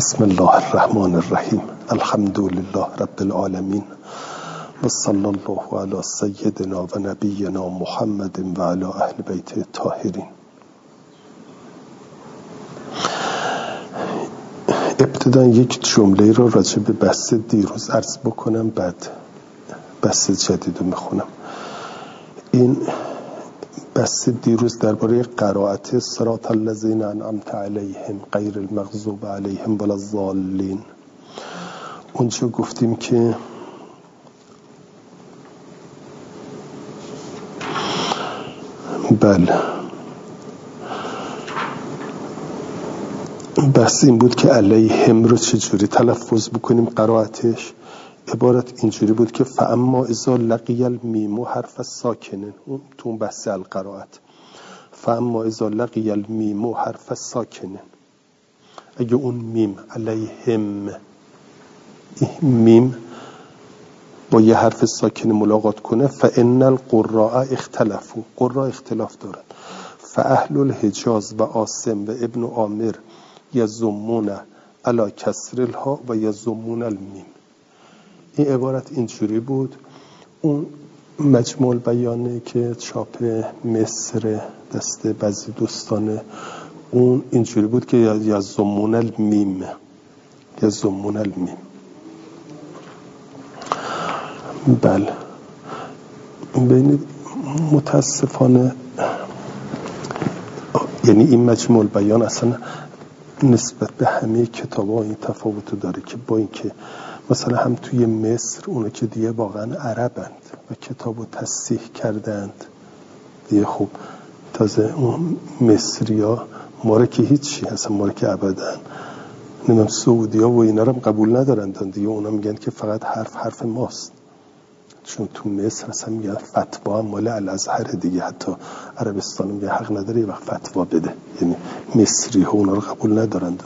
بسم الله الرحمن الرحیم. الحمد لله رب العالمین و صلی الله علی سیدنا و نبینا محمد و علی اهل بیت الطاهرین. ابتدا یک جمله را راجع به بحث دیروز عرض بکنم، بعد بحث جدید رو میخونم. این بحث دیروز درباره قرائت صراط الذین انعمت علیهم غیر المغضوب علیهم ولا الضالین. اونجا گفتیم که بله، بحث این بود که علیهم رو چجوری تلفظ بکنیم. قرائتش عبارت اینجوری بود که فاما اذا لقی المیم حرف ساکنه. تو اون بحث القرائت فاما اذا لقی المیم حرف ساکنه، اگه اون میم علیهم میم با یه حرف ساکن ملاقات کنه، فان القراء اختلفوا، قراء اختلاف دارن، فاهل الحجاز و عاصم و ابن عامر یضمون علی کسر الها و یضمون المیم. این عبارت اینجوری بود. اون مجموع البیانه که چاپ مصر دست بعضی دوستانه، اون اینجوری بود که یضمون المیم، یضمون المیم. بله، ببینید متاسفانه یعنی این مجموع البیان اصلا نسبت به همه کتاب‌ها این تفاوت داره که با اینکه مثلا هم توی مصر اونا که دیگه واقعا عربند و کتابو تصحیح کردند دیگه، خب تازه اون مصریا ما رو که هیچی، اصلا ما رو که ابدا نمیدونم سعودیا و اینا رو هم قبول ندارند دیگه. اونا میگن که فقط حرف ماست، چون تو مصر اصلا میگن فتوا هم مال الازهر دیگه. حتی عربستان میگه حق نداره یه وقت فتوا بده، یعنی مصری ها اونا رو قبول ندارند.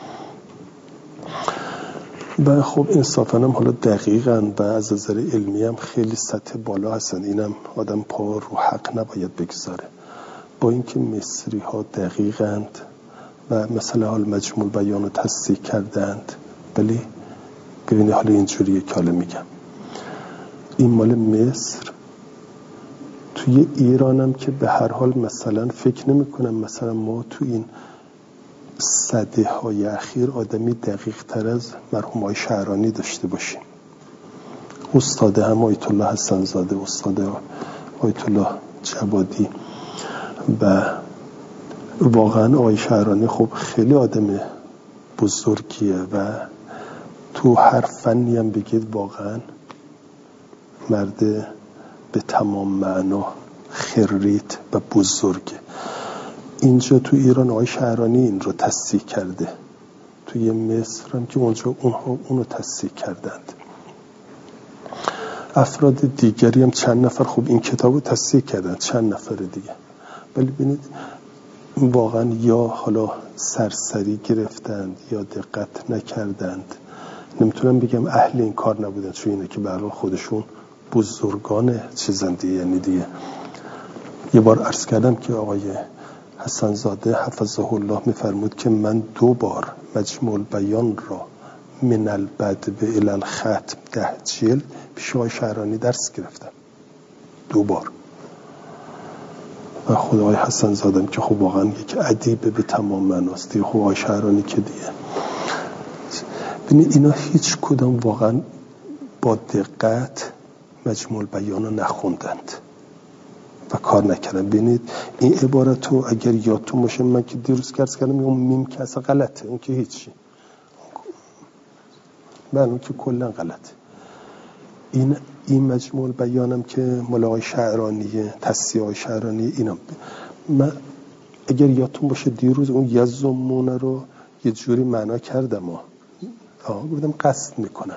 و خب انصافاً هم حالا دقیقاً و از نظر علمی هم خیلی سطح بالا هستن. اینم آدم پا رو حق نباید بگذاره. با اینکه مصری ها دقیقاً و مثلا حال مجموع بیان رو تصحیح کردند، ولی ببینید حالا اینجوریه که حالا میگم این مال مصر. توی ایران هم که به هر حال مثلا فکر نمی کنم مثلا ما تو این صده های اخیر آدمی دقیق تر از مرحوم آقای شعرانی داشته باشیم. استاد هم آیت الله حسن زاده، استاد آیت الله جوادی، و واقعا آقای شعرانی خب خیلی آدم بزرگیه و تو هر فنی هم بگید واقعا مرد به تمام معنا خرید و بزرگه. اینجا تو ایران آقای شعرانی این رو تصحیح کرده، توی مصر هم که اونجا اونها اونو تصحیح کردند. افراد دیگری هم چند نفر خب این کتاب رو تصحیح کردند، چند نفر دیگه، ولی ببینید واقعا یا حالا سرسری گرفتند یا دقت نکردند. نمیتونم بگم اهل این کار نبودن، چون اینه که به هر حال خودشون بزرگان چیزن دیگه. یعنی دیگه یه بار عرض کردم که آقای حسن زاده حفظه الله میفرمود که من 2 بار مجموع البیان را من البدء الی الختم 10 جلد پیش آقای شعرانی درس گرفتم، 2 بار. و خود آقای حسن زاده که خب واقعا یک ادیب به تمام معناست دیگه. خب آقای شعرانی که دیگه ببینید اینا هیچ کدام واقعا با دقت مجموع البیان رو نخوندند و کار نکردن. ببینید این عبارت رو اگر یادتون باشه من که دیروز عرض کردم اون میم که اصلا غلطه، اون که هیچی، اون که کلا غلطه. این مجموع البیانم که مال آقای شعرانیه، تصحیح آقای شعرانی، اینا من اگر یادتون باشه دیروز اون یضمون رو یه جوری معنا کردم گفتم قصد میکنن.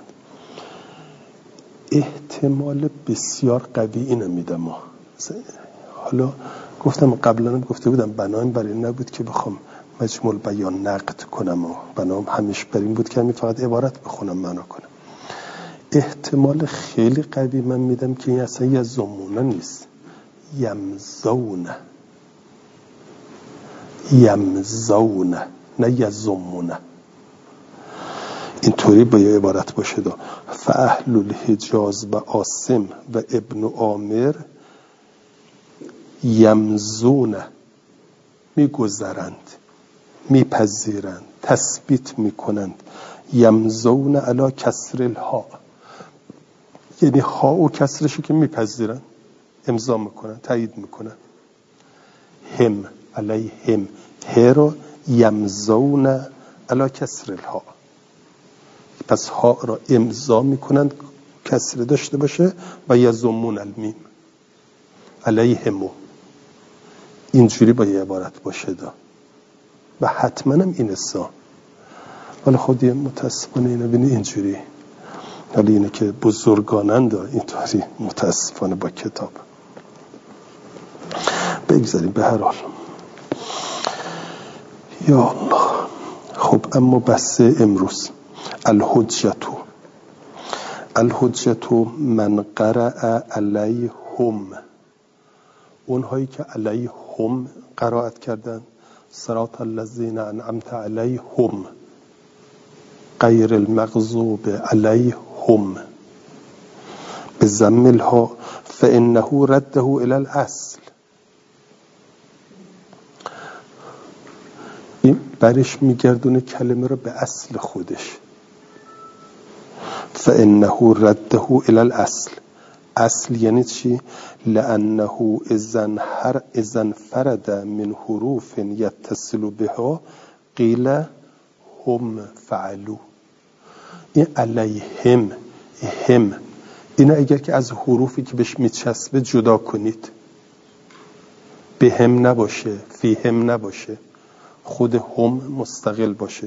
احتمال بسیار قوی اینو میدم. حالا گفتم قبلا هم گفته بودم بنایم برای این نبود که بخوام مجموع البیان نقد کنم، بنام همیشه بر این بود که همین فقط عبارت بخونم معنا کنم. احتمال خیلی قوی من میدم که این اصلا یضمون نیست، یمزون، نه یضمون. اینطوری با یه عبارت باشه دا فاهل الحجاز و عاصم و ابن عامر یمزون، میگذرند، میپذیرند، تثبیت میکنند. یمزون علی کسر الها، یعنی ها و کسرشو که میپذیرن، امضا میکنن، تایید میکنن. هم علیهم، ه رو یمزون علی کسر الها، پس ها را امضا میکنن کسر داشته باشه و یزمون المیم علیهمو، اینجوری با یه عبارت باشه دا و حتما هم این سا. ولی خودی متاسفانه اینو بینی اینجوری، ولی اینه که بزرگانند اینطوری متاسفانه با کتاب. بگذاریم به هر حال. یا الله. خب اما بحث امروز الحجتو من قرأ علیهم، اونهایی که علیهم قرائت کردن، صراط الذین انعمت علیهم غیر المغضوب علیهم بضم الها فانه رده الی الاصل. این برش میگردونه کلمه رو به اصل خودش. فانه رده الی الاصل، اصل یعنی چی؟ لانه اذا فرد من حروف یتصل بها قیل هم فعلو. این علیهم، هم، اینا اگر که از حروفی که بهش میچسبه جدا کنید، به هم نباشه، فی هم نباشه، خود هم مستقل باشه.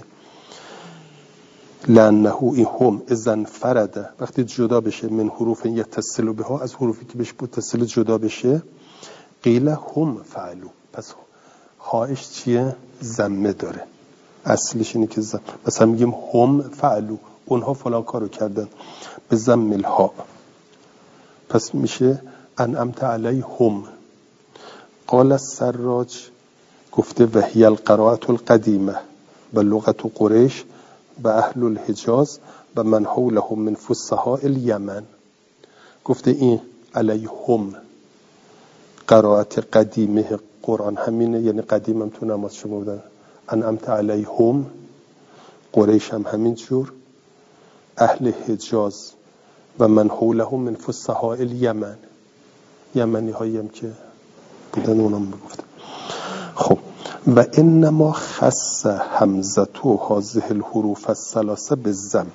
لانه این هم اذا فرد، وقتی جدا بشه، من حروف یتصل بها، از حروفی که بهش متصل جدا بشه، قیل هم فعلو، پس هایش چیه؟ ضمه داره. اصلش اینه که مثلا میگیم هم فعلو، اونها فلان کارو کردن، به ضم الها، پس میشه انعمت علیهم. قال السراج، گفته وهی القراءة القدیمه و لغت قریش و اهل الحجاز و من حولهم من فصحاء الیمن. گفته این علیهم قرائت قدیمه قرآن همینه، یعنی قدیم هم تو نماز شما بودن، انعمت علیهم. قریش هم همین جور، اهل حجاز و من حولهم من فصحاء الیمن، یمنی هایی هم که بودن اونم بگفتن. خب و انما خص حمزتو هذه الحروف الثلاثه بالضم،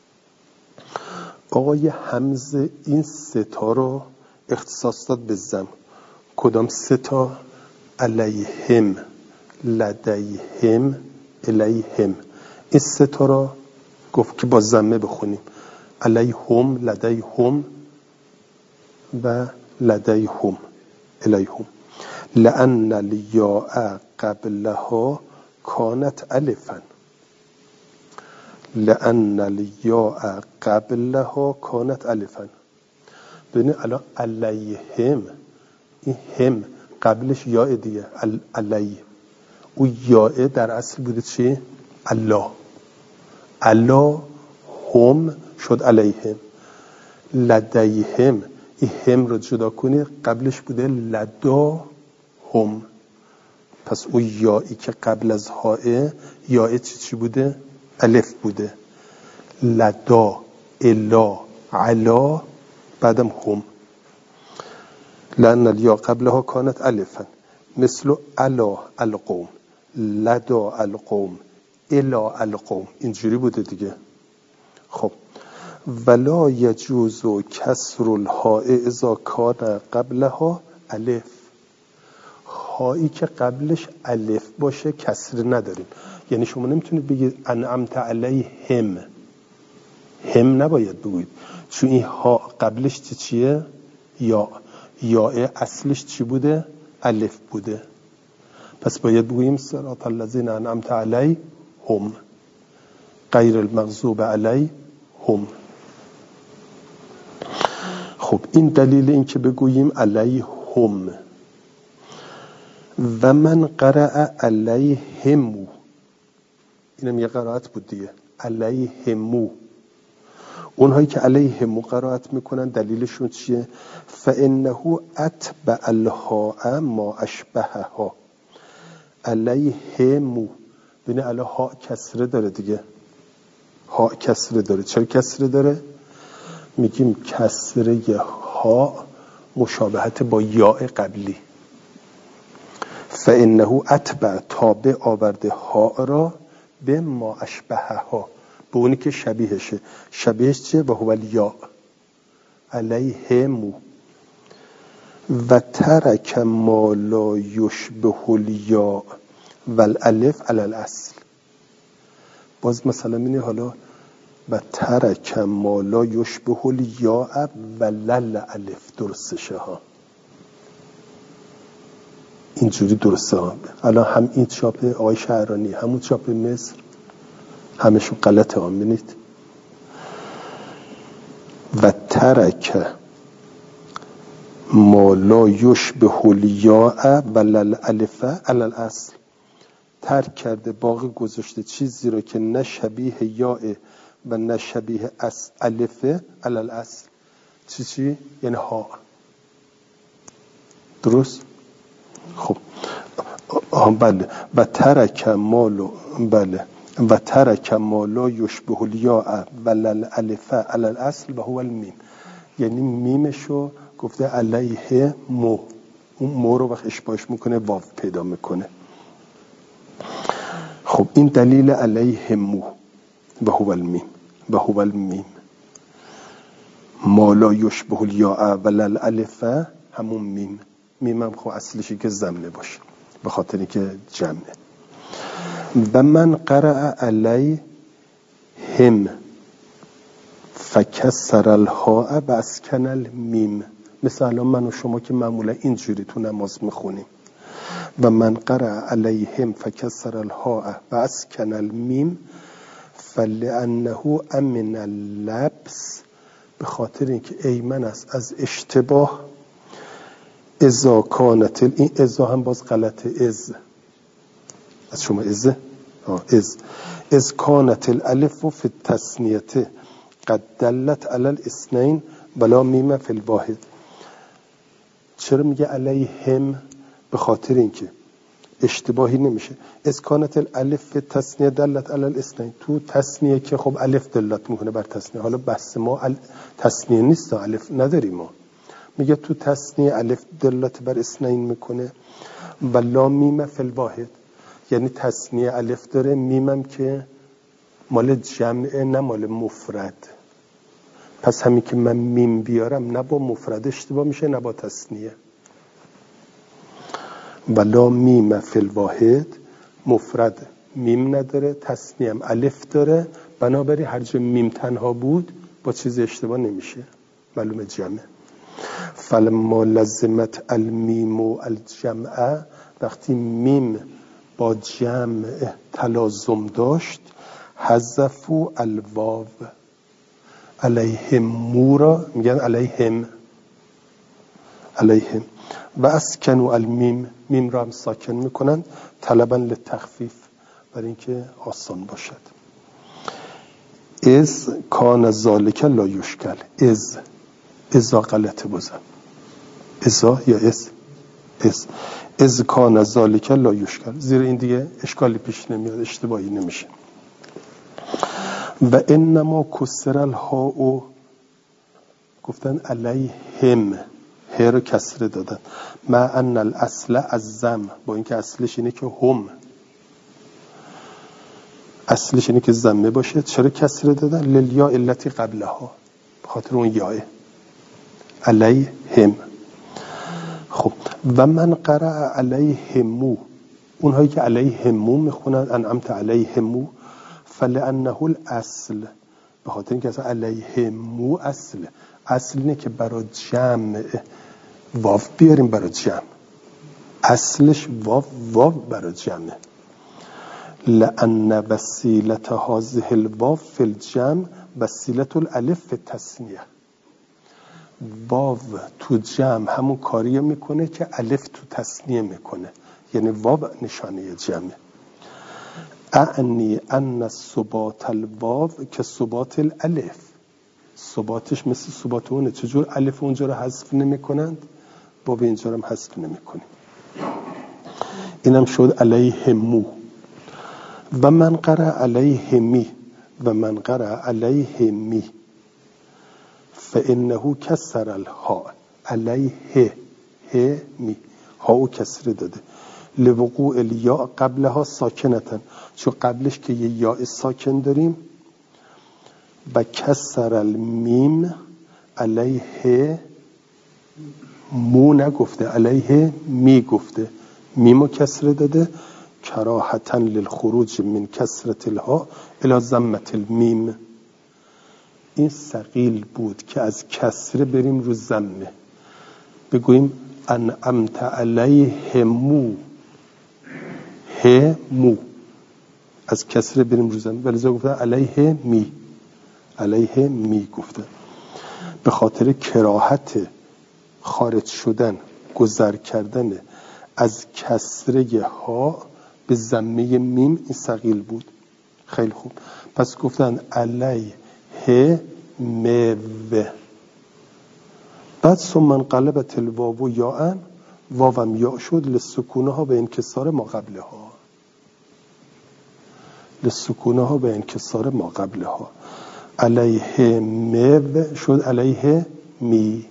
آقای حمزه این سه تا رو اختصاص داد به ضم. کدام سه تا؟ علیهم، لدیهم، الیهم. این سه تا رو گفت که با ضمه بخونیم، علیهم، لدیهم و لدیهم، الیهم. لأن الیاء قبلها کانت الفا، لأن الیاء قبلها کانت الفا. ببینید الان علیهم، این هم قبلش یاء دیگه، علی، او یاء در اصل بوده چی؟ الله، الله هم شد علیهم. لدیهم، این هم رو جدا کنی، قبلش بوده لدا هم، پس او یائی که قبل از هاه، یاء چی بوده؟ الف بوده. لدا، الا، علا، بعدم هم. لأن الیا قبلها کانت الفا، مثل علا القوم، لدا القوم، الا القوم، اینجوری بوده دیگه. خب ولا یجوز کسر الهاء اذا کان قبلها الف، هایی که قبلش الف باشه کسر نداریم. یعنی شما نمیتونید بگید انعمت علیهم، هم نباید بگوید، چون این ها قبلش چیه؟ یا اصلش چی بوده؟ الف بوده، پس باید بگوییم صراط الذین انعمت علیهم غیر المغضوب علیهم. خب این دلیل این که بگوییم علیهم. و من قرأ علیهم، اینم یه قرائت بود دیگه، علیهمو. اونهایی که علیهمو قرائت میکنن دلیلشون چیه؟ فانه اتبع الهاء ما اشبهها. علیهمو ببین الان ها کسره داره دیگه، ها کسره داره. چرا کسره داره؟ میگیم کسره ها مشابهت با یاء قبلی. فانه اتبع تابع آورده ها را به ما اشبهها، به اونی که شبیهشه. شبیهش چیه؟ و هو الیاء. علیهمو. و ترک ما لا یشبه الیاء والالف علی الاصل. باز مثلا اینه حالا و ترک ما لا یشبه الیاء ولل الف درستشه ها، اینجوری درسته ها. الان هم این چاپ آقای شعرانی همون چاپ مصر همشون غلطه ها. ببینید و ترک ما لا یشبه الیاء ولل الف علی الاصل. ترک کرده، باقی گذاشته چیزی رو که نه شبیه یاء و نه شبیه الف علی الاصل. چی؟ یعنی ها. درست؟ خب بله. و ترک مالو، بله، و ترک مالا یشبه الیاء ولل الف علی الاصل و هو المیم. یعنی میمشو گفته علیه مو، اون مو رو وقت اشباهش میکنه واو پیدا میکنه. خب این دلیل علیه مو و هو المیم. و هو المیم مالا یشبه الیاء ولل الف همون میم. میم هم خب اصلشی که ضمه باشه به خاطر اینکه جمعه. و من قرأ علیهم فکسر الهاء و اسکن المیم. مثل الان من و شما که معمولا اینجوری تو نماز میخونیم. و من قرأ علیهم فکسر الهاء و اسکن المیم فلانه امن اللبس، به خاطر اینکه ایمن است از اشتباه. اذا کانت، این اذا هم باز غلطه. از شما از کانت الالف فی التثنیه قد دلت علی الاثنین ولا میم فی الواحد. چرا میگه علیهم؟ به خاطر اینکه اشتباهی نمیشه. از کانت الالف فی التثنیه دلت علی الاثنین. تو تثنیه که خب الف دلت میکنه بر تثنیه. حالا بحث ما تثنیه نیست، الف نداریم ما. میگه تو تثنیه الف دلت بر اثنین میکنه و لا میم فی الواحد. یعنی تثنیه الف داره، میمم که مال جمعه نه مال مفرد. پس همین که من میم بیارم نه با مفرد اشتباه میشه نه با تثنیه. و لا میم فی الواحد، مفرد میم نداره، تثنیه هم الف داره، بنابراین هر جا میم تنها بود با چیز اشتباه نمیشه، معلومه جمعه. فلما لزمت المیم و الجمعه، وقتی میم با جمع تلازم داشت، حذفوا الواو. علیهم مو را میگن علیهم و اسکنوا المیم، میم را هم ساکن میکنن طلبا للتخفیف، برای اینکه آسان باشد. از کان ذالک لا یشکل. ازا غلطه بازم. ازا یا از کان ذالک لا یشکل، زیر این دیگه اشکالی پیش نمیاد، اشتباهی نمیشه. و انما کسر الهاء، گفتن علیهم، ه رو کسره دادن. مع ان الاصل الضم، با اینکه اصلش اینه که هم، اصلش اینه که ضمه باشه. چرا کسره دادن؟ للیا التی قبلها، به خاطر اون یاه علیهم. خب و من قرأ علیهمو، اونهایی که علیهمو میخونن انعمت علیهمو، فلانه الاصل، به خاطر اینکه اصلا علیهمو اصل اینه که برای جمع واو بیاریم، برای جمع اصلش واو برای جمع. لأن وسیله هذه الواو فی الجمع وسیله الالف فی التثنیه. واو تو جمع همون کاریه میکنه که الف تو تثنیه میکنه، یعنی واو نشانه جمعه. اعنی ان ثبات الواو که ثبات الالف، ثباتش مثل ثبات اونه. چجور الف اونجا رو حذف نمی کنند، واو اینجا رو هم حذف نمی کنیم. اینم شد علیه مو. و من قرأ علیه می و من قرأ علیه می فانه کسر الها علیه ه می، ها او کسر داده لوقوع الیا قبلها ساکنتن، چون قبلش که یه یا ساکن داریم. و کسر المیم علیه مو نگفته، علیه می گفته، میمو کسر داده کراهتن للخروج من کسرت الها الی ضمت المیم. این ثقیل بود که از کسره بریم رو ضمه، بگوییم انعمت علیه مو، ه مو، از کسره بریم رو ضمه. ولی گفته علیه می، علیه می گفته به خاطر کراهت خارج شدن، گذر کردن از کسره ها به ضمه میم. این ثقیل بود. خیلی خوب، پس گفتن علیه مو. بعد ثم انقلبت الواو یاء، واوم یا شد لسکونها به انکسار ما قبلها، لسکونها به انکسار ما قبلها. علیه مو شد علیه می،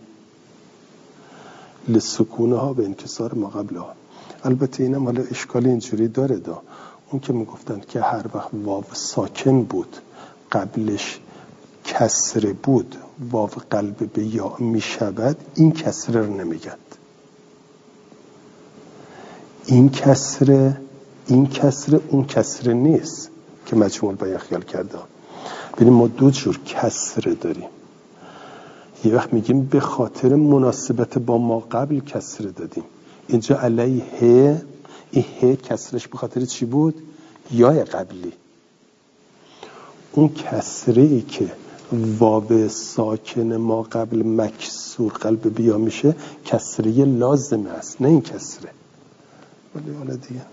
لسکونها به انکسار ما قبلها. البته اینم حالا اشکال اینجوری داره دا، اون که میگفتن که هر وقت واو ساکن بود قبلش کسره بود واو قلب به یا میشود، این کسره رو نمیگند. این کسره اون کسره نیست که مجموع بیان خیال کرده. ببین ما دو جور کسره داریم. یه وقت میگیم به خاطر مناسبت با ما قبل کسره دادیم. اینجا علیه، این ه کسرش به خاطر چی بود؟ یا قبلی. اون کسره ای که واو ساکن ما قبل مکسور قلب بیا میشه کسره لازمه است، نه این کسره. ولی حالا دیگه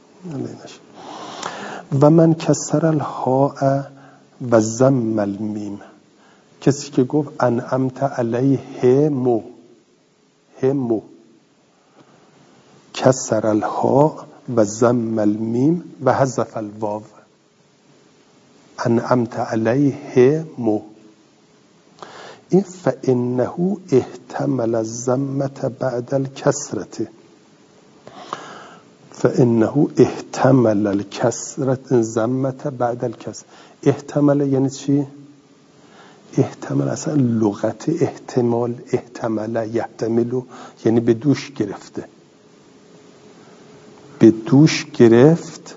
و من کسر الهاء و ضم المیم، کسی که گفت انعمت علیه مو، همو، کسر الها و ضم المیم و حذف الواو، انعمت علیه مو. این فانه احتمل الضمه بعد الکسرة، فانه احتمل الکسرة ضمه بعد الکسر. احتمل یعنی چی؟ احتمال اصلا لغت احتمال، احتمل یحتملو یعنی به دوش گرفته، به دوش گرفت،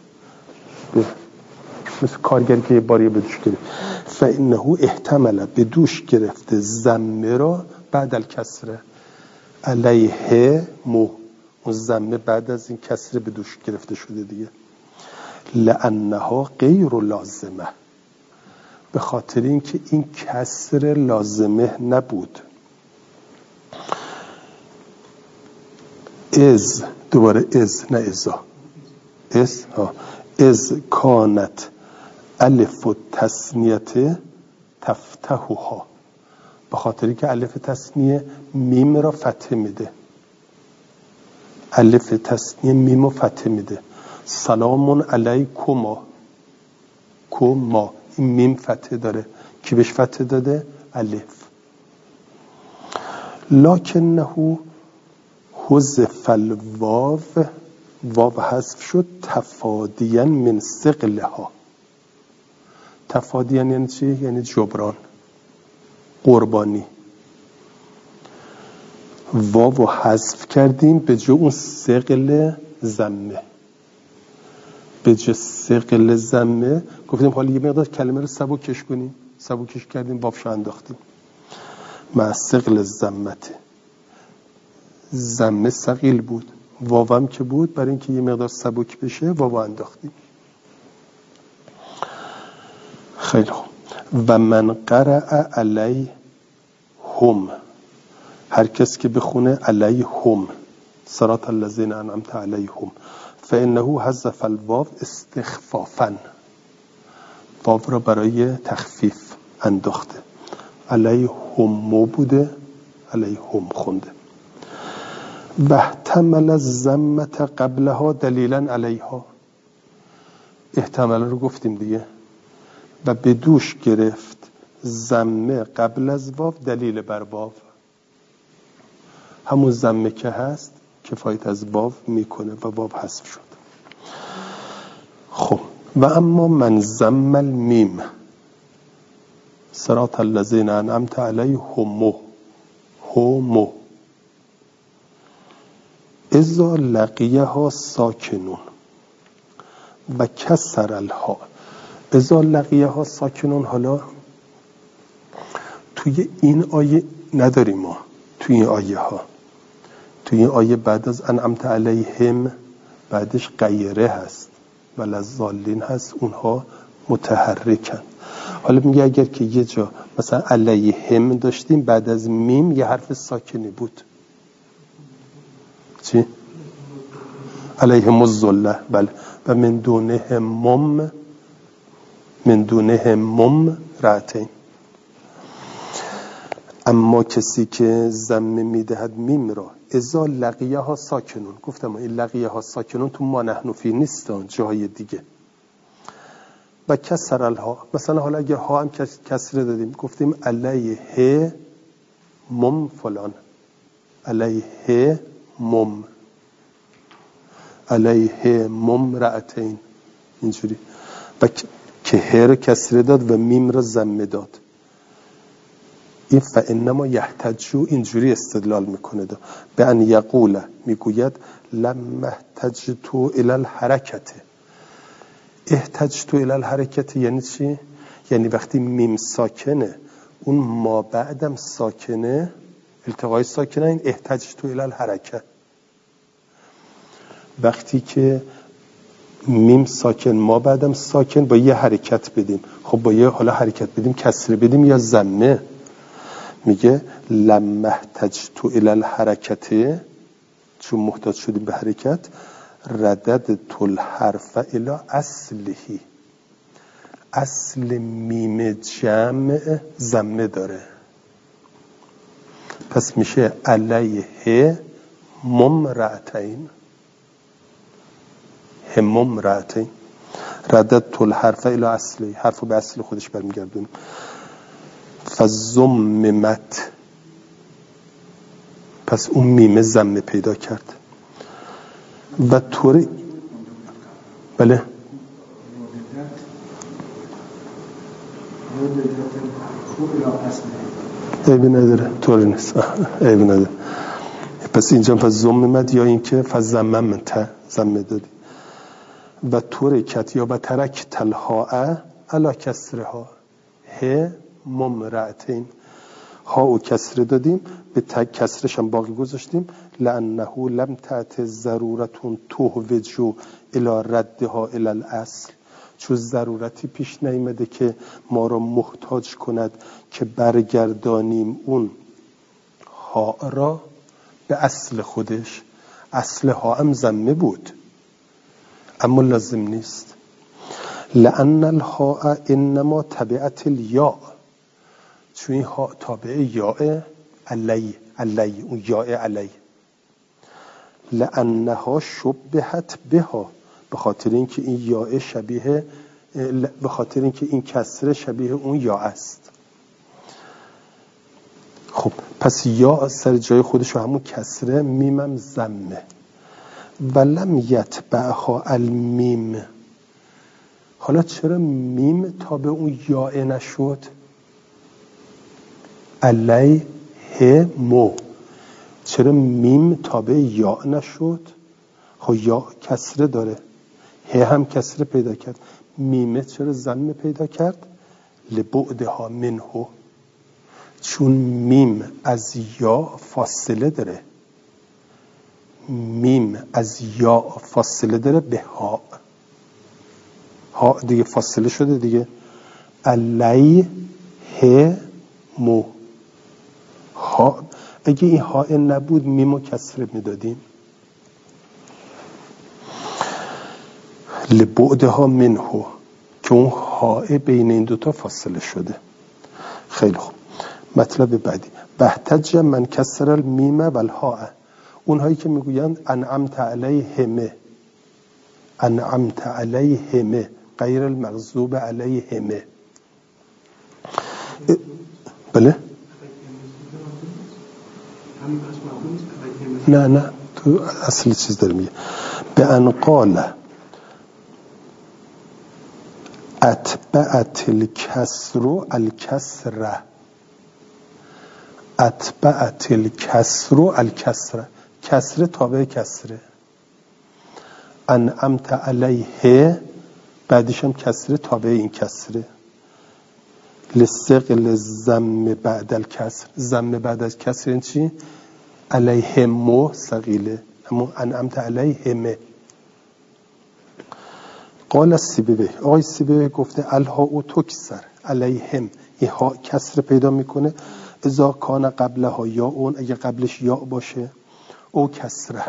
مثل کارگری که یه باری به دوش گرفت. فانه احتمل به دوش گرفته ضمه را بعد الکسره علیه مو، اون ضمه بعد از این کسره به دوش گرفته شده دیگه. لانها غیر لازمه، به خاطر اینکه این کسر لازمه نبود. از، دوباره از نه ازا، از ها، از کانت الف تثنیه تفتحها، به خاطر اینکه الف تثنیه میم را فتح میده، الف تثنیه میم را فتح میده. سلام علیکما، کما، این میم فتحه داره، کی بهش فتحه داده؟ الف. لکنه حذف الواو، واو حذف شد تفادیا من ثقلها. تفادیا یعنی چی؟ یعنی جبران، قربانی. واو حذف کردیم به جای اون ثقل ضمه، به جای ثقل ضمه گفتیم حالا یه مقدار کلمه رو سبکش کنیم، سبکش کردیم، واوشو انداختیم. مع ثقل ضمته، ضمه ثقیل بود، واوم که بود برای اینکه یه مقدار سبک بشه واو انداختیم. خیلی خوب. و من قرأ علیهم، هر کس که بخونه علیهم صراط الذین انعمت علیهم فانه حذف الواو استخفافا، واو را برای تخفیف انداخته. علیهم بوده، علیهم خونده. و احتمل الضمة قبلها دلیلا علیها، احتمال رو گفتیم دیگه، و به دوش گرفت ضمه قبل از واو دلیل بر واو. همون ضمه که هست کفایت از واو میکنه و واو حذف شد. خب و اما من ضم المیم صراط الذین انعمت علیهم هم اذا لقیها ساکنون و کسر الها. اذا لقیها ساکنون حالا توی این آیه نداریم ما، توی این آیه ها، توی این آیه بعد از انعمت علیهم بعدش غیره هست و لضالین هست، اونها متحرکن. حالا میگه اگر که یه جا مثلا علیهم داشتیم بعد از میم یه حرف ساکنی بود، چی؟ علیهم الذله، بله. و من دونهم مم رعتین. اما کسی که ضمه میدهد میم را اذا لقیها ساکنون، گفتم این لقیها ساکنون تو ما نحن فی نیستن، جای دیگه. و کسر الها، مثلا حالا اگر ها هم کسره دادیم گفتیم علیه مم فلان، علیه مم، علیه مم رعتین، اینجوری. و که ه رو کسره داد و میم رو ضمه داد. این فانما یحتجو اینجوری استدلال میکنه به ان یقول، میگوید لما احتجتو الی الحرکت. احتجتو الی الحرکت یعنی چی؟ یعنی وقتی میم ساکنه اون ما بعدم ساکنه، التقای ساکنه، این احتجتو الی الحرکت. وقتی که میم ساکن ما بعدم ساکن با یه حرکت بدیم، خب با یه حالا حرکت بدیم کسره بدیم یا ضمه، میگه لما احتجتو الی الحرکت، چون محتاج شدیم به حرکت، ردد تل حرف الی اصلهی، اصل میم جمع ضمه داره، پس میشه علیه ممرعتین، همم رعتین. ردد تل حرف الی اصلهی، حرف به اصل خودش برمیگردونیم. فزممت، پس اون میمه ضمه پیدا کرد. و طوری، بله عیبی نداره، طوری نیست، عیبی نداره. پس اینجا فزممت یا این که فزممت ضمه دادی. و ترکت یا و ترک تلها علا کسرها، ه ممرعتین، ها او کسره دادیم به تک کسرش هم باقی گذاشتیم. لانه لم تأت ضرورتون توهوجو الی ردها الی الاصل، چون ضرورتی پیش نیامده که ما را محتاج کند که برگردانیم اون ها را به اصل خودش. اصل ها هم ضمه بود اما لازم نیست. لان الها انما تبعت الیا، چون این ها تابع یاء علی، اون یاء علی. لانها شبهت بها، به خاطر اینکه این یاء شبیه، به خاطر اینکه این کسره شبیه اون یا است. خب پس یا سر جای خودش همون کسره، میمم ضمه. ولم یتبعها المیم، حالا چرا میم تابع اون یاء نشد؟ علیه مو، چرا میم تابع یا نشد؟ خب یا کسره داره، ه هم کسره پیدا کرد، میمه چرا ضمه پیدا کرد؟ لبعدها منه، چون میم از یا فاصله داره، میم از یا فاصله داره به ها، ها دیگه فاصله شده دیگه. علیه مو، ها، اگه این ها نبود میمو کسره میدادیم. لبعدها منه که اون های بین این دوتا فاصله شده. خیلی خوب. مطلب بعدی بهتج من کسر المیم و الهاء، اونهایی که میگویند انعمت علیهم، انعمت علیهم غیر المغضوب علیهم. بله نه تو اصل چیز داره میگه به ان قال اتبعت الکسر الکسره، اتبعت الکسر الکسره، کسره تابع کسره، انعمت علیه بعدش هم کسره تابع این کسره، لثقل ضم بعد الکسر، ضم بعد از کسر این چی؟ علیهم ثقیله، همون انعمت علیهم. قال السیبوی، آقای سیبوی گفته الها تکسر علیهم، این ها کسر پیدا میکنه اذا کان قبلها یا اون، اگه قبلش یا باشه، او کسره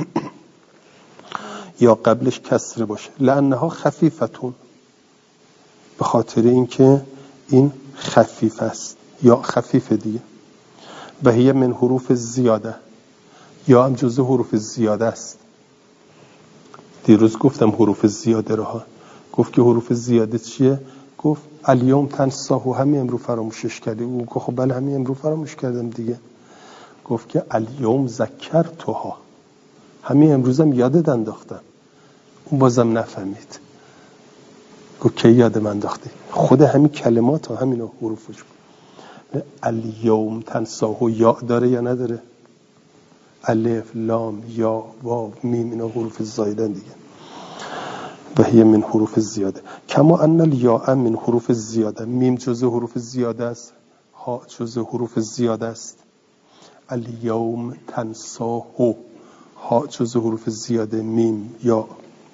یا قبلش کسره باشه، لانها خفیفتون، به خاطر اینکه این خفیف است یا خفیف دیگه. و هی من حروف زیاده، یا هم جزء حروف زیاده است. دیروز گفتم حروف زیاده رها، گفت که حروف زیاده چیه؟ گفت الیوم تنساهو، همین امرو فراموشش کردی. اون گفت خب بله همین امرو فراموش کردم دیگه. گفت که الیوم ذکرتها، همین امروزم یادت انداختم. اون بازم نفهمید. گفت که یادم انداختی؟ خود همین کلمات ها، همین حروفش. الیوم تنساهو یا داره یا نداره؟ الف لام یا واو میم اینا حروف زایدن دیگه. و هی من حروف زیاده کما ان الیاء من حروف زیاده، میم جزء حروف زیاده است، ها جزء حروف زیاده است. الیوم تنساهو، ها جزء حروف زیاده، میم یا.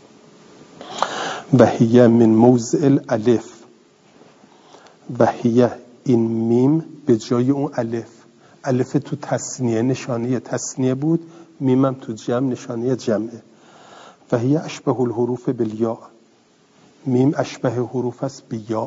و هی من موضع الالف، و هی این میم به جای اون الف، الف تو تثنیه نشانه تثنیه بود، میمم تو جمع نشانه جمعه. و هی اشبه الحروف بالیاء، میم اشبه حروف است بیا.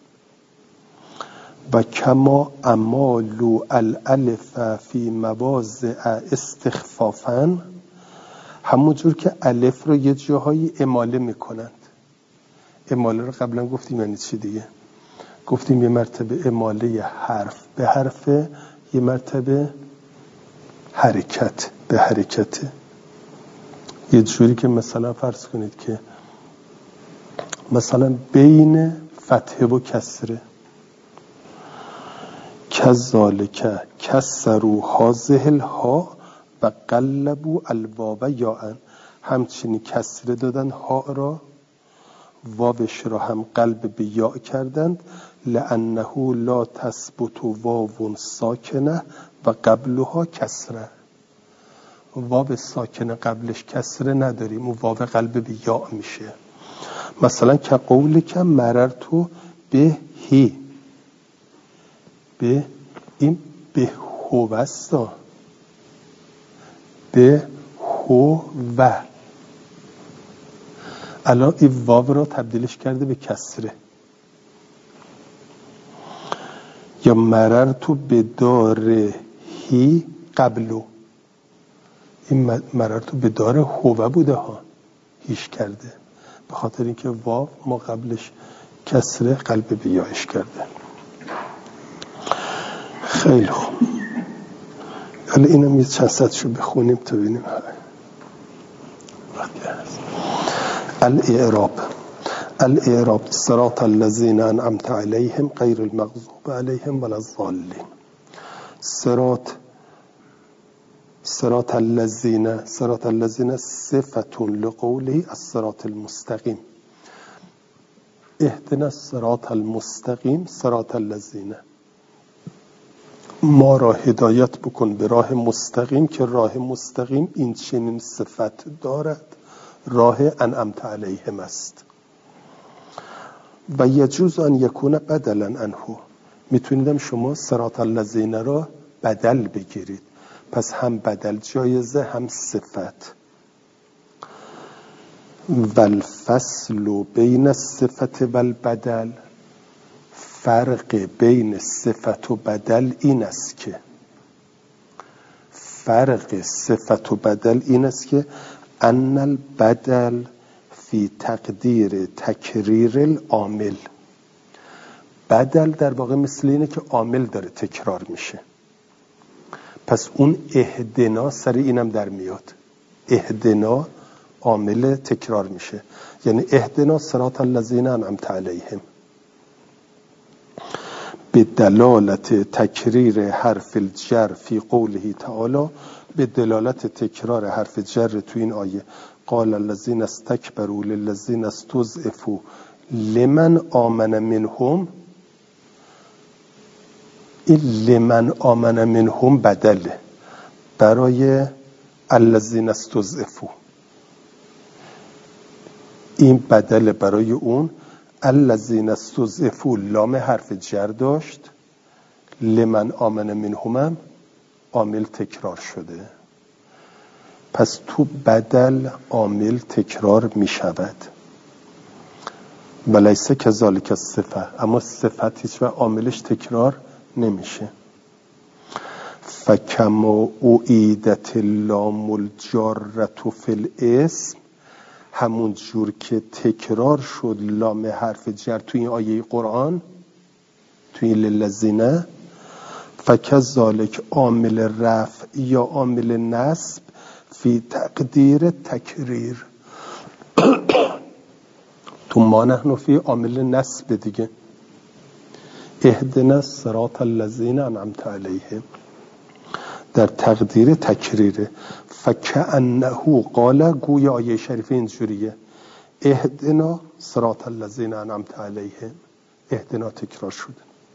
و کما امالو الالف فی مواضع استخفافا، همون جور که الف رو یه جاهایی اماله میکنند. اماله رو قبلا گفتیم یعنی چی دیگه؟ گفتیم یه مرتبه اماله حرف به حرف، یه مرتبه حرکت به حرکته. یه جوری که مثلا فرض کنید که مثلا بین فتحه و کسره، کذالک کسروا هذه الها و قلبوا الواو یاء، همچنین کسره دادن ها را، واوش را هم قلب به یا کردند، لانه لا تثبت واو ساکنه و قبلها کسره، واو ساکنه قبلش کسره نداریم، اون واو قلب به یا میشه. مثلا که قولی که مررتو به هی، به این به هو بستا، به هو و الان این واو را تبدیلش کرده به کسره. یا مررتو به دار هی قبلو، این مررتو به دار هو بوده ها، هیش کرده، به خاطر اینکه واو ما قبلش کسره قلب به یاش کرده. خیلی خوب، حالا اینم یه چند سطرشو بخونیم تا ببینیم وقتی هست. الاعراب صراط الذین انعمت علیهم غیر المغضوب علیهم ولا الضالین. صراط الذین صفة لقوله الصراط المستقیم. اهدنا الصراط المستقیم صراط الذین، ما را هدایت بکن به راه مستقیم که راه مستقیم این چنین صفت دارد، راه انعمت علیهم است. و یجوز ان یکون بدلا عنه، میتونیدم شما صراط الذین را بدل بگیرید، پس هم بدل جایزه هم صفت. والفصل بین الصفت و البدل، فرق بین صفت و بدل این است که ان البدل فی تقدیر تکریر العامل. بدل در واقع مثل اینه که عامل داره تکرار میشه، پس اون اهدنا سر اینم در میاد. اهدنا عامل تکرار میشه، یعنی اهدنا صراط الذین انعمت علیهم. به دلالت تکریر حرف الجر فی قوله تعالی، به دلالت تکرار حرف جر تو این آیه، قال الذین استکبروا للذین استضعفوا لمن آمن منهم. این لمن آمن منهم بدله برای الذین استضعفوا، این بدله برای اون. الذین استضعفوا لام حرف جر داشت، لمن آمن منهم هم عامل تکرار شده، پس تو بدل عامل تکرار می شود. ولیس کذالک الصفه، اما صفت هیچ و عاملش تکرار نمیشه. فکما اعیدت اللام الجارة فی الاسم، همون جور که تکرار شد لام حرف جر توی این آیه قرآن، توی للذین، فکذالک عامل رفع یا عامل نصب فی تقدیر تکریر. تو ما نحن فی عامل نصب دیگه، اهدنا الصراط الذین انعمت علیهم، در تقدیر تکریره. فکأنه قال، گویا آیه شریف اینجوریه، اهدنا صراط الذین انعمت علیهم، اهدنا تکرار شده.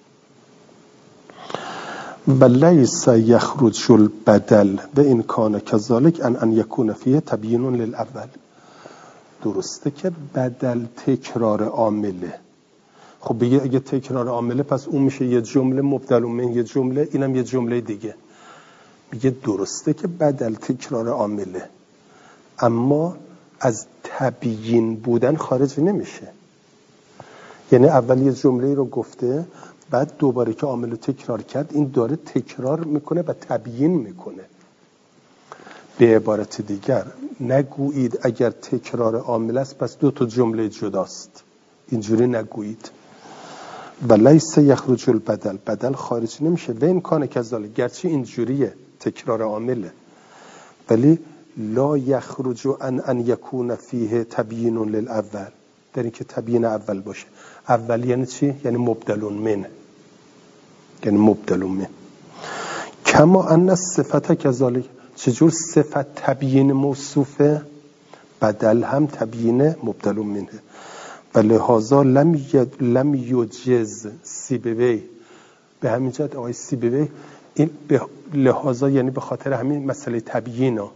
ولیس یخرج البدل و ان کان کذالک ان یکون فیه تبیین للاول. درسته که بدل تکرار عامله، خب بگه اگه تکرار عامله پس اون میشه یه جمله مبدل من یه جمله، اینم یه جمله دیگه. میگه درسته که بدل تکرار عامله، اما از تبیین بودن خارج نمیشه. یعنی اول یه جمله رو گفته، بعد دوباره که عامل رو تکرار کرد، این داره تکرار میکنه و تبیین میکنه. به عبارت دیگر نگویید اگر تکرار عامل است پس دو تا جمله جداست، اینجوری نگویید. ولیس یخرج البدل، بدل خارج نمیشه. و این کان کذالک، گرچه اینجوریه تکرار عامله، ولی لا یخرج ان یکون فیه تبیین للاول، در این که تبیین اول باشه. اول یعنی چی؟ یعنی مبدل من، یعنی مبدل من. کما ان الصفت کذالک، چجور صفت تبیین موصوفه، بدل هم تبیین مبدل منه. و لحاظا لم یجز سیبوی، به همین جهت آقای سیبوی این به لحاظا یعنی به خاطر همین مسئله تبیین ها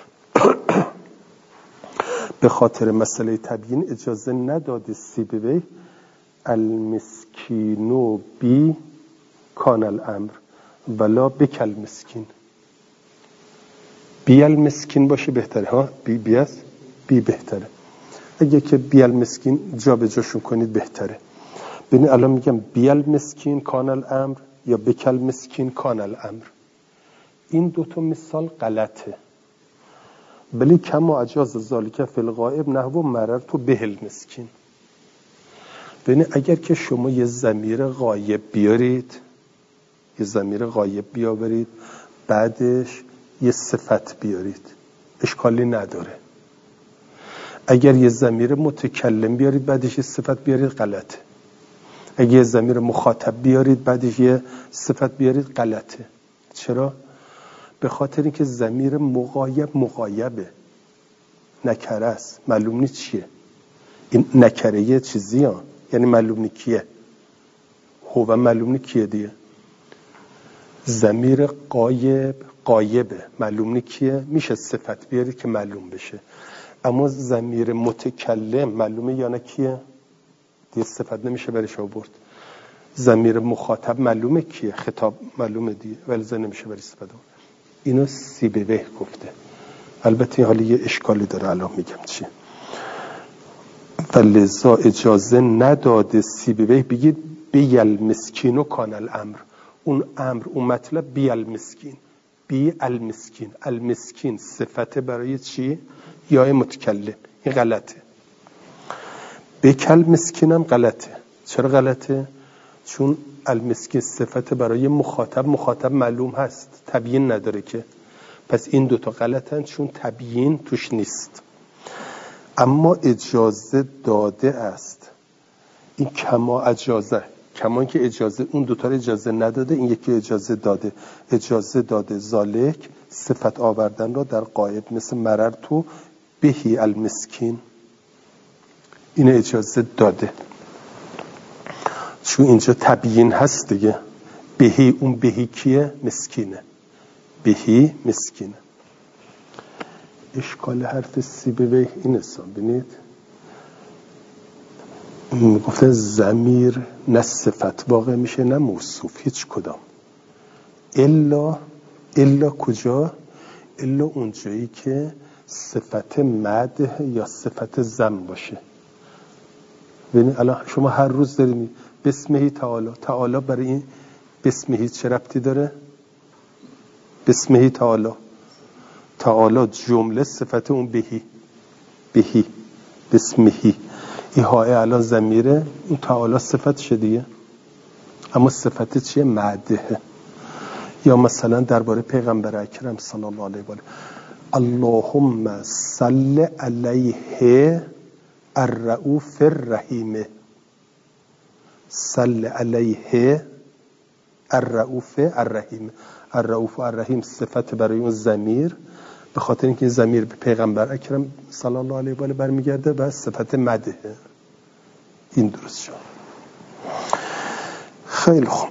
به خاطر مسئله تبیین اجازه نداده سیبوی المسکینو بی کان الامر ولا بکل مسکین. بی المسکین باشه بهتره ها، بی است، بی بهتره. اگه که بی المسکین جا به جاشون کنید بهتره. ببین الان میگم بی المسکین کان الامر یا بکل مسکین کان الامر، این دوتا مثال غلطه. ولی کما اجاز ذالک فی الغائب نحو مررت به المسکین. ببین اگر که شما یه ضمیر غایب بیارید، یه ضمیر غایب بیاورید، بعدش یه صفت بیارید، اشکالی نداره. اگر یه ضمیر متکلم بیارید بعدش یه صفت بیارید، غلطه. اگر یه ضمیر مخاطب بیارید بعدش یه صفت بیارید، غلطه. چرا؟ به خاطر اینکه ضمیر مغایبه، نکره است، معلوم نیست چیه. این نکره یه چیزی ها، یعنی معلوم نیست کیه. هو معلوم نیست کیه دیگه. ضمیر غایبه، معلوم نیست کیه، میشه صفت بیارید که معلوم بشه. اما ضمیر متکلم معلومه یا نه کیه، دیگه صفت نمیشه برش آورد. ضمیر مخاطب معلومه کیه، خطاب معلومه دیگه، ولی نمیشه برش صفت آورد. اینو سیبویه گفته. البته حالا یه اشکالی داره، الان میگم چیه. و لذا اجازه نداده سیبویه بگید بیل مسکین و کان الامر. اون امر اون مطلب بیل مسکین، بی المسکین. المسکین صفته برای چی؟ یا متکلم. این غلطه. بکل مسکینم غلطه. چرا غلطه؟ چون المسکین صفته برای مخاطب معلوم هست، تبیین نداره که. پس این دوتا غلطن چون تبیین توش نیست. اما اجازه داده است. این کما اجازه، کمان که اجازه، اون دوتا رو اجازه نداده، این یکی اجازه داده. اجازه داده ذالک صفت آوردن را در غایب، مثل مرر تو بهی المسکین. این اجازه داده چون اینجا تبیین هست دیگه. بهی، اون بهی کیه؟ مسکینه. بهی مسکینه. اشکال حرف سیبویه این حساب بینید، گفته ضمیر نه صفت واقع میشه نه موصوف، هیچ کدام. الا کجا؟ الا اونجایی که صفت مدح یا صفت ذم باشه. ببینید الان شما هر روز دارید بسمهی تعالی. تعالی برای این بسمهی چه ربطی داره؟ بسمهی تعالی جمله صفت اون بهی بسمهی. این های الان ضمیره، اون تعالی صفت شدیه، اما صفت چیه؟ مدحه. یا مثلا درباره پیغمبر اکرم صلی الله علیه و آله، اللهم صل علیه الرؤوف الرحیم. صل علیه الرؤوف الرحیم. الرؤوف و الرحیم صفت برای اون ضمیر، به خاطر اینکه ضمیر به پیغمبر اکرم صلی الله علیه و آله برمیگرده و صفت مدحه. این درست شد. خیلی خوب.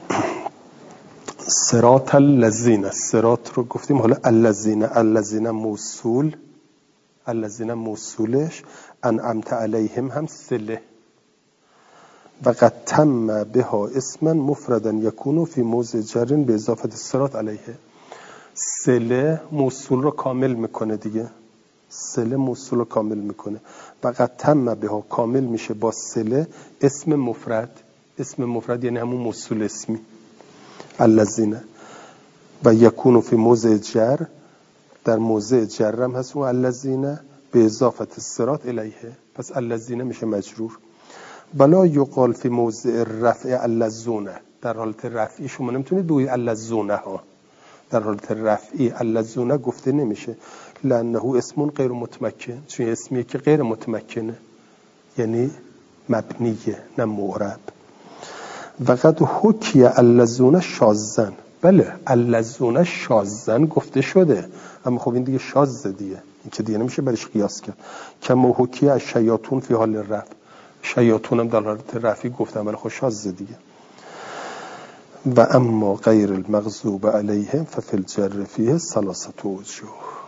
صراط الذین، صراط رو گفتیم. حالا الذین موصول، الذین موصولش انعمت علیهم هم صله. و قد تم بها اسما مفردا یکون فی موضع جر به اضافه الصراط علیه. صله موصول رو کامل میکنه دیگه. صله موصول رو کامل میکنه. و قد تم بها کامل میشه با صله اسم مفرد. اسم مفرد یعنی همون موصول اسمی الذین. و یکون فی موضع جر، در موضع جر هم هست اون الذین به اضافه الصراط الیه. پس الذین میشه مجرور. بلا یقال فی موضع رفع اللذونه. در حالت رفعی شما نمیتونید بگویید اللذونه ها. در حالت رفعی اللذونه گفته نمیشه، لانه اسم غیر متمکن. چون اسمیه که غیر متمکنه، یعنی مبنیه نه معرب. و قد حکی اللذونه شاذن. بله اللذونه شاذن گفته شده، اما خب این دیگه شاذه دیگه، این که دیگه نمیشه برش قیاس کرد. کما حکی از شیاطون فی حال رفع. شیاطون هم در حالت رفعی گفتم، ولی خب شاذه دیگه. و اما غیر المغضوب علیهم ففی الجر فیه ثلاثه وجوه.